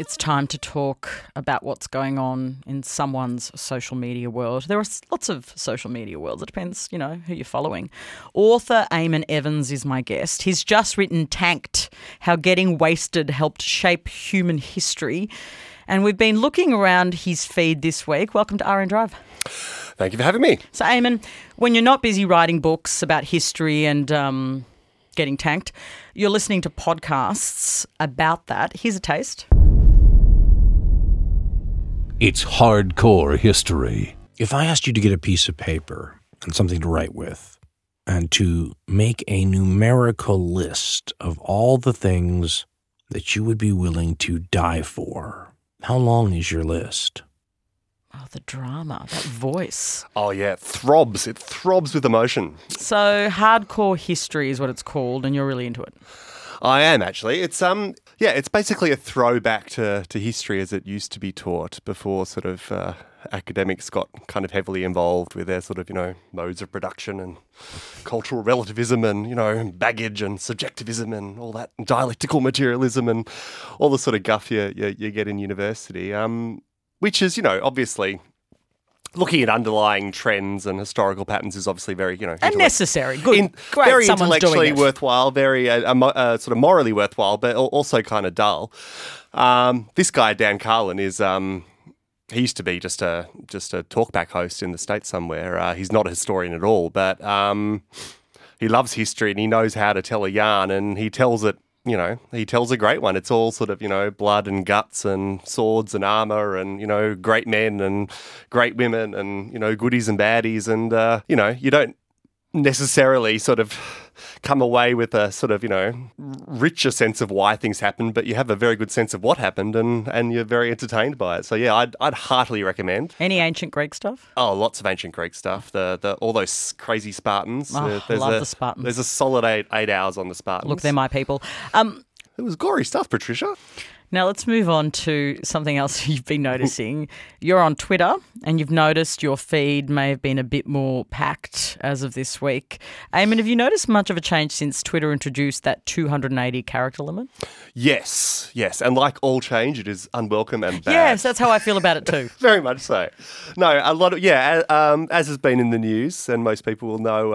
it's time to talk about what's going on in someone's social media world. There are lots of social media worlds. It depends, who you're following. Author Eamon Evans is my guest. He's just written Tanked, How Getting Wasted Helped Shape Human History. And we've been looking around his feed this week. Welcome to RN Drive. Thank you for having me. So, Eamon, when you're not busy writing books about history and getting tanked, you're listening to podcasts about that. Here's a taste. It's hardcore history. If I asked you to get a piece of paper and something to write with and to make a numerical list of all the things that you would be willing to die for, how long is your list? Oh, the drama, that voice. Oh, yeah, it throbs. It throbs with emotion. So hardcore history is what it's called, and you're really into it. I am, actually. It's it's basically a throwback to history as it used to be taught before sort of academics got kind of heavily involved with their sort of, modes of production and cultural relativism and, baggage and subjectivism and all that, and dialectical materialism and all the sort of guff you get in university, which is, obviously looking at underlying trends and historical patterns is obviously very, and necessary. Good. Great. Very Someone's intellectually doing it. worthwhile, very sort of morally worthwhile, but also kind of dull. This guy, Dan Carlin, is he used to be just a talkback host in the States somewhere. He's not a historian at all, but he loves history and he knows how to tell a yarn, and he tells it. He tells a great one. It's all sort of, blood and guts and swords and armour and, great men and great women and, goodies and baddies. And, you don't necessarily sort of come away with a sort of, richer sense of why things happen, but you have a very good sense of what happened and you're very entertained by it. So, yeah, I'd heartily recommend. Any ancient Greek stuff? Oh, lots of ancient Greek stuff. The all those crazy Spartans. Oh, I love the Spartans. There's a solid eight hours on the Spartans. Look, they're my people. It was gory stuff, Patricia. Now let's move on to something else you've been noticing. You're on Twitter and you've noticed your feed may have been a bit more packed as of this week. Eamon, have you noticed much of a change since Twitter introduced that 280 character limit? Yes. And like all change, it is unwelcome and bad. Yes, that's how I feel about it too. Very much so. No, a lot of, as has been in the news, and most people will know,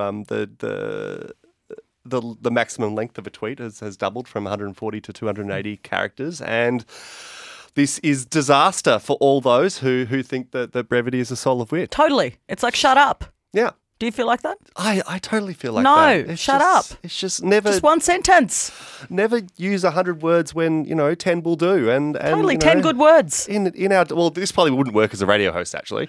the maximum length of a tweet has doubled from 140 to 280 characters, and this is disaster for all those who think that brevity is the soul of wit. Totally. It's like, shut up. Yeah. Do you feel like that? I totally feel like that. No, shut up. It's just never... Just one sentence. Never use 100 words when, 10 will do. And totally, 10 good words. In our... Well, this probably wouldn't work as a radio host, actually.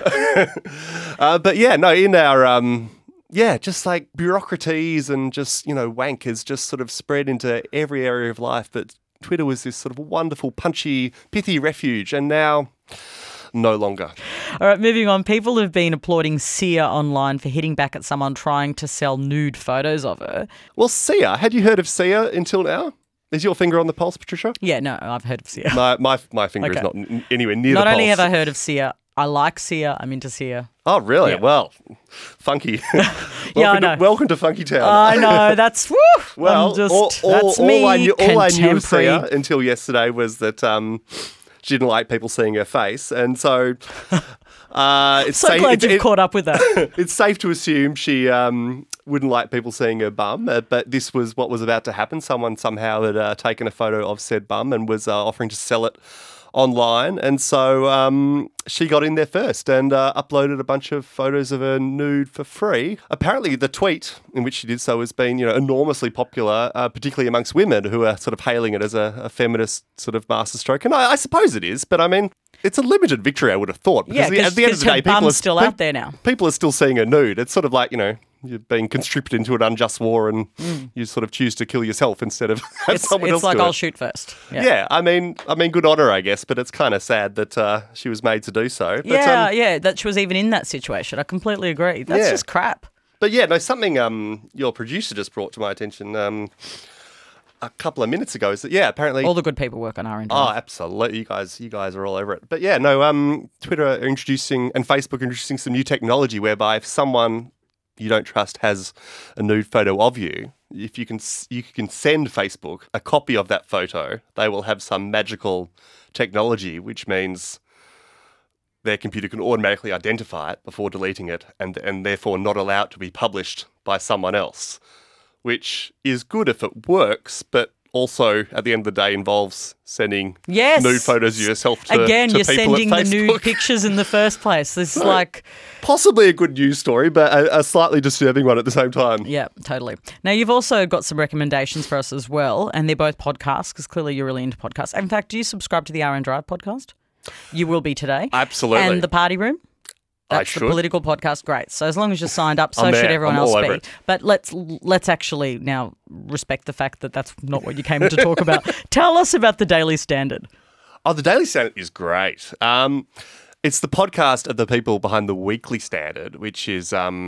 But yeah, no, in our... just like bureaucraties and just, wank has just sort of spread into every area of life. But Twitter was this sort of wonderful, punchy, pithy refuge, and now no longer. All right, moving on. People have been applauding Sia online for hitting back at someone trying to sell nude photos of her. Well, Sia, had you heard of Sia until now? Is your finger on the pulse, Patricia? Yeah, no, I've heard of Sia. My finger is not anywhere near the pulse. Not only have I heard of Sia, I like Sia. I'm into Sia. Oh, really? Yeah. Well, funky. Yeah, I know. Welcome to Funky Town. I know. That's woo. Well, that's me. All I knew of Sia until yesterday was that she didn't like people seeing her face, and so it's so glad you've caught up with that. It's safe to assume she wouldn't like people seeing her bum, but this was what was about to happen. Someone somehow had taken a photo of said bum and was offering to sell it online, and so she got in there first and uploaded a bunch of photos of her nude for free. Apparently the tweet in which she did so has been enormously popular, particularly amongst women who are sort of hailing it as a feminist sort of masterstroke, and I suppose it is, but I mean, it's a limited victory, I would have thought, because at the end of the day, people are still out there now. People are still seeing her nude. It's sort of like, you're being conscripted into an unjust war and you sort of choose to kill yourself instead of have someone else do it. It's like, I'll shoot first. Yeah, I mean, good on her, I guess, but it's kind of sad that she was made to do so. But, that she was even in that situation. I completely agree. That's just crap. But yeah, no, something your producer just brought to my attention a couple of minutes ago is that, apparently... All the good people work on R&D. Oh, absolutely. You guys are all over it. But Twitter are introducing, and Facebook are introducing some new technology whereby if someone you don't trust has a nude photo of you, if you can send Facebook a copy of that photo, they will have some magical technology, which means their computer can automatically identify it before deleting it and therefore not allow it to be published by someone else, which is good if it works, but also at the end of the day involves sending nude photos of yourself to Again, to you're people sending at the Facebook. nude pictures in the first place. This is like... Possibly a good news story, but a slightly disturbing one at the same time. Yeah, totally. Now, you've also got some recommendations for us as well, and they're both podcasts because clearly you're really into podcasts. In fact, do you subscribe to the RN Drive podcast? You will be today. Absolutely. And The Party Room? That's the political podcast. Great. So as long as you're signed up, so should everyone else be. But let's actually now respect the fact that that's not what you came to talk about. Tell us about the Daily Standard. Oh, the Daily Standard is great. It's the podcast of the people behind the Weekly Standard, which is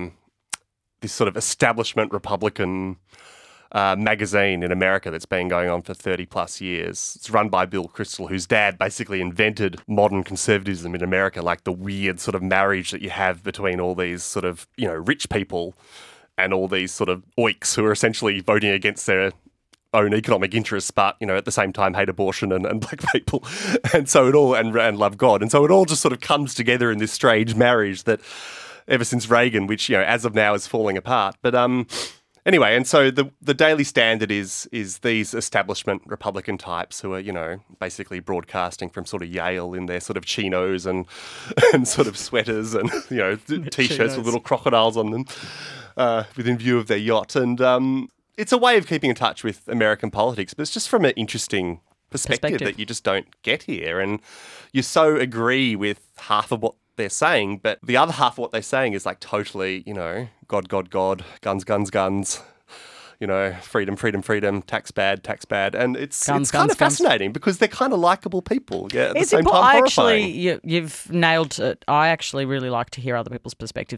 this sort of establishment Republican magazine in America that's been going on for 30 plus years. It's run by Bill Kristol, whose dad basically invented modern conservatism in America, like the weird sort of marriage that you have between all these sort of, rich people and all these sort of oiks who are essentially voting against their own economic interests, but, at the same time hate abortion and black people. And so it all, and love God. And so it all just sort of comes together in this strange marriage that ever since Reagan, which, as of now is falling apart. But, anyway, and so the Daily Standard is these establishment Republican types who are, basically broadcasting from sort of Yale in their sort of chinos and sort of sweaters and, T-shirts with little crocodiles on them within view of their yacht. And it's a way of keeping in touch with American politics, but it's just from an interesting perspective that you just don't get here. And you so agree with half of what they're saying, but the other half of what they're saying is like totally, God, God, God, guns, guns, guns, freedom, freedom, freedom, tax bad. And it's kind of fascinating because they're kind of likable people. Yeah, at the same time horrifying. You've nailed it. I actually really like to hear other people's perspectives.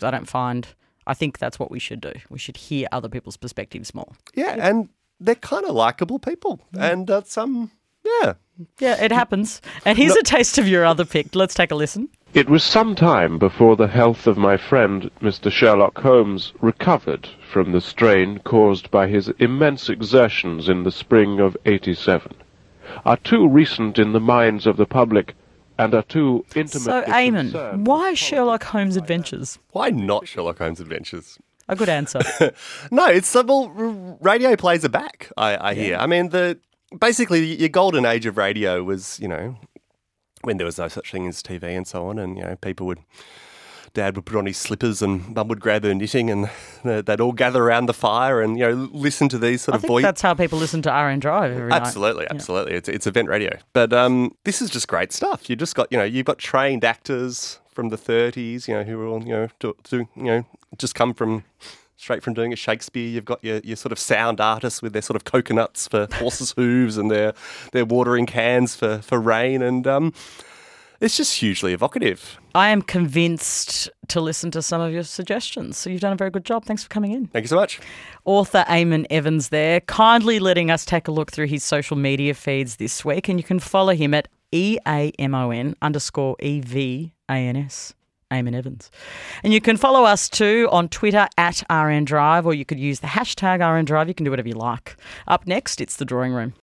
I think that's what we should do. We should hear other people's perspectives more. Yeah, and they're kind of likable people. And yeah. Yeah, it happens. And here's a taste of your other pick. Let's take a listen. It was some time before the health of my friend, Mr. Sherlock Holmes, recovered from the strain caused by his immense exertions in the spring of '87, are too recent in the minds of the public and are too intimately So, Eamon, why Sherlock Holmes Adventures? Why not Sherlock Holmes Adventures? A good answer. No, it's radio plays are back, I hear. I mean, basically your golden age of radio was, when there was no such thing as TV and so on, and, Dad would put on his slippers and Mum would grab her knitting and they'd all gather around the fire and, listen to these sort of voices. That's how people listen to RN Drive every night. Absolutely. It's event radio. But this is just great stuff. You just got, you've got trained actors from the 30s, who are all, just come straight from doing a Shakespeare. You've got your sort of sound artists with their sort of coconuts for horses' hooves and their watering cans for rain. And it's just hugely evocative. I am convinced to listen to some of your suggestions. So you've done a very good job. Thanks for coming in. Thank you so much. Author Eamon Evans there, kindly letting us take a look through his social media feeds this week. And you can follow him at EAMON_EVANS. Eamon Evans. And you can follow us too on Twitter at RN Drive, or you could use the hashtag RN Drive. You can do whatever you like. Up next, it's The Drawing Room.